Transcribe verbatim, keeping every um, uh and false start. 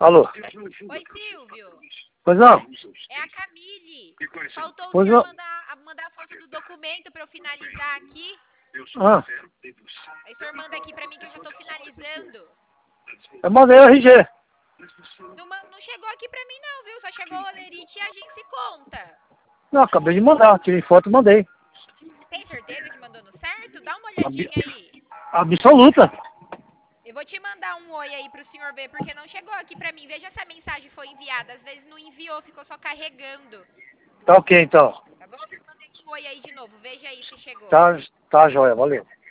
Alô? Oi, Silvio. Pois não? É a Camille. Faltou o Pois senhor não. mandar, a- mandar a foto do documento pra eu finalizar aqui. Ah, Aí o senhor manda aqui pra mim que eu já tô finalizando. eu mandei o R G. Não, ma- não chegou aqui pra mim não, viu? Só chegou o Olerite e a gente se conta. Não, acabei de mandar. Tirei foto e mandei. Tem certeza que mandou no certo? Dá uma Ab- olhadinha aí. Absoluta. Eu vou te mandar um oi aí pro senhor ver, porque não chegou aqui pra mim. Veja se a mensagem foi enviada. Às vezes não enviou, ficou só carregando. Tá ok, então. Tá bom? Eu mandei um oi aí de novo. Veja aí se chegou. Tá, tá, joia. Valeu.